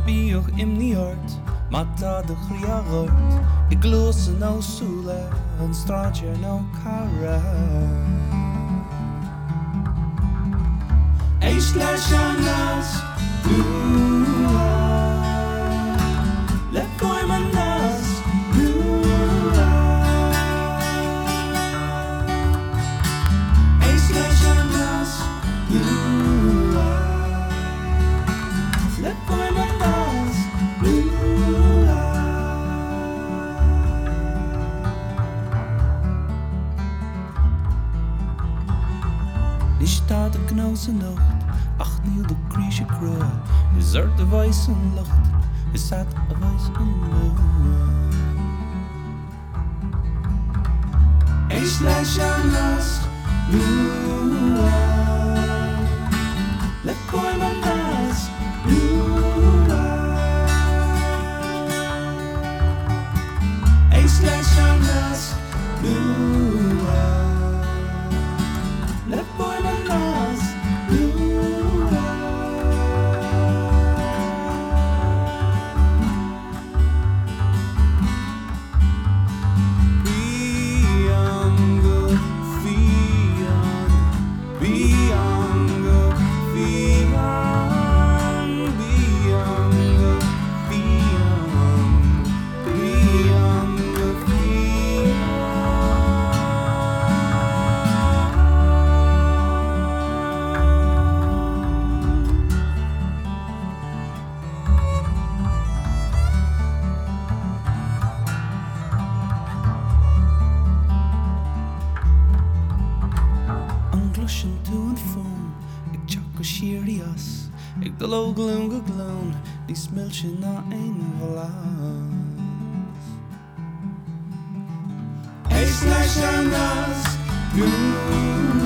bíoch im ní hart, má tá de chríagart, I glúsa nó súla an stráide nó cara. Éis leis an nás, le foiim an nás, éis leis an nás, le foiim an nás, Nis tá de gnós an nocht, ach níl de críise crua, is de bhais an lucht, is a bhais an mua. Éis leis an nás, le foiim an nás, éis leis an nás, le foiim an nás, Glushin to and from, ik chakka shiri as, ik de loglum gegloon, die smiltje na een verlaas. Eis leis an nás,